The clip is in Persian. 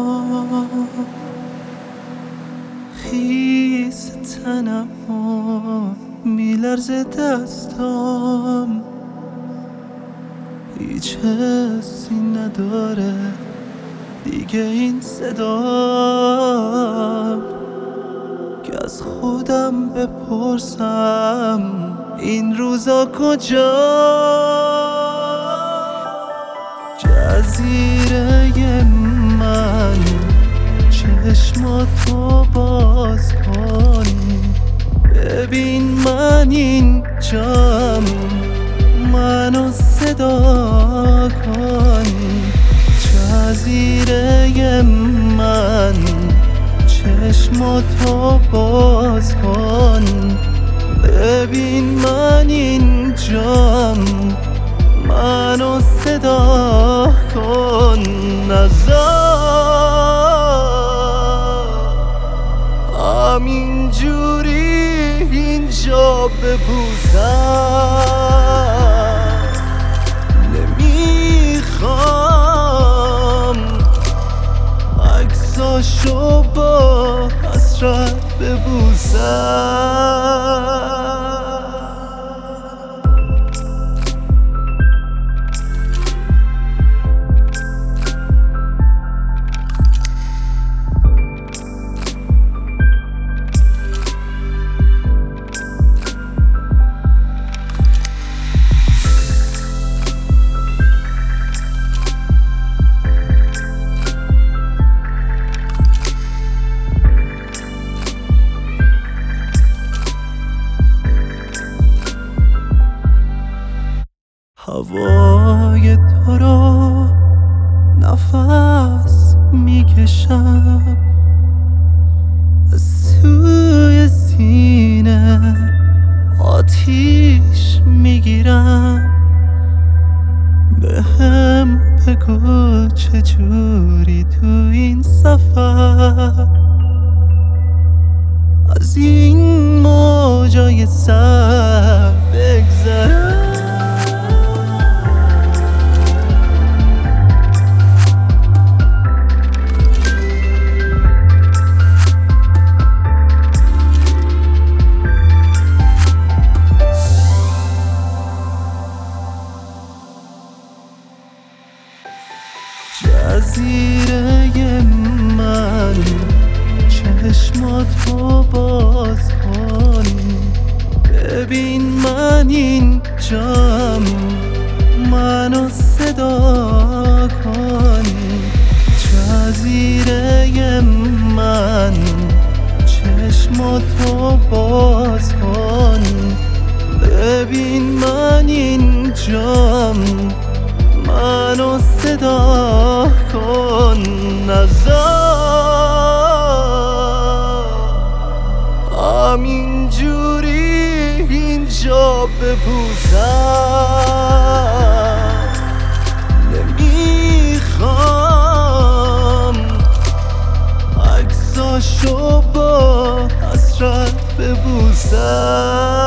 خیس تنم میلرزه دستام، هیچ حسی نداره دیگه این صدا که از خودم بپرسم این روزا کجا. جزیره من چشماتو باز کن، ببین من اینجام، منو صدا کن. جزیره من چشماتو باز کن، ببین من اینجام، منو صدا کن. نذار همینجوری اینجا بپوسم، نمیخوام عکساشو با حسرت ببوسم. هوای تو رو نفس میکشم، از توی سینه آتیش میگیرم. بهم بگو چجوری تو این سفر از این موجای سر بگذرم. جزیره من چشماتو باز کن، ببین من اینجام، منو صدا کن. جزیره من چشماتو باز کن، ببین من اینجام، منو صدا کن. نذار همینجوری اینجا بپوسم، نمیخوام عکساشو با حسرت ببوسم.